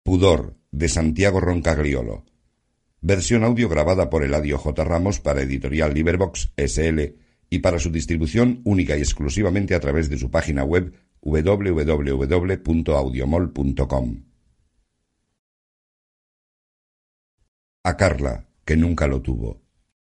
Pudor, de Santiago Roncagliolo. Versión audio grabada por Eladio J. Ramos para Editorial Liverbox S.L. y para su distribución única y exclusivamente a través de su página web www.audiomol.com. A Carla, que nunca lo tuvo.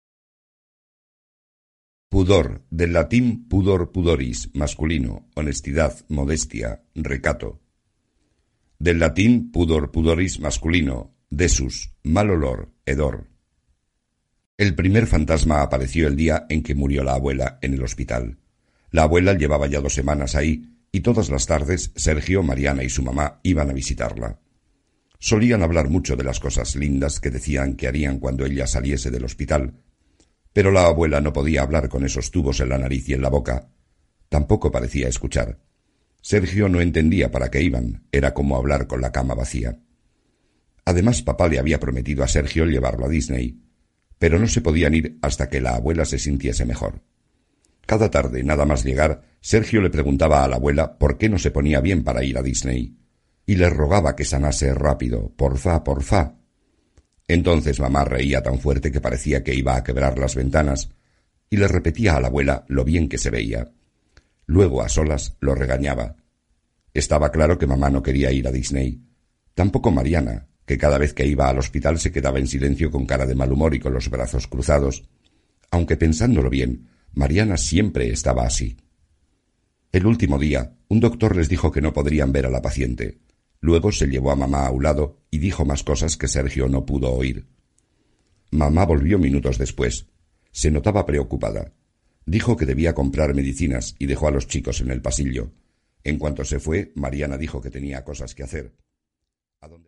Pudor, del latín pudor pudoris, masculino, honestidad, modestia, recato. Del latín pudor pudoris, masculino, desus, mal olor, hedor. El primer fantasma apareció el día en que murió la abuela en el hospital. La abuela llevaba ya 2 semanas ahí, y todas las tardes Sergio, Mariana y su mamá iban a visitarla. Solían hablar mucho de las cosas lindas que decían que harían cuando ella saliese del hospital, pero la abuela no podía hablar con esos tubos en la nariz y en la boca. Tampoco parecía escuchar. Sergio no entendía para qué iban, era como hablar con la cama vacía. Además, papá le había prometido a Sergio llevarlo a Disney, pero no se podían ir hasta que la abuela se sintiese mejor. Cada tarde, nada más llegar, Sergio le preguntaba a la abuela por qué no se ponía bien para ir a Disney, y le rogaba que sanase rápido, porfa, porfa. Entonces mamá reía tan fuerte que parecía que iba a quebrar las ventanas, y le repetía a la abuela lo bien que se veía. Luego, a solas, lo regañaba. Estaba claro que mamá no quería ir a Disney. Tampoco Mariana, que cada vez que iba al hospital se quedaba en silencio con cara de mal humor y con los brazos cruzados. Aunque pensándolo bien, Mariana siempre estaba así. El último día, un doctor les dijo que no podrían ver a la paciente. Luego se llevó a mamá a un lado y dijo más cosas que Sergio no pudo oír. Mamá volvió minutos después. Se notaba preocupada. Dijo que debía comprar medicinas y dejó a los chicos en el pasillo. En cuanto se fue, Mariana dijo que tenía cosas que hacer. ¿A dónde?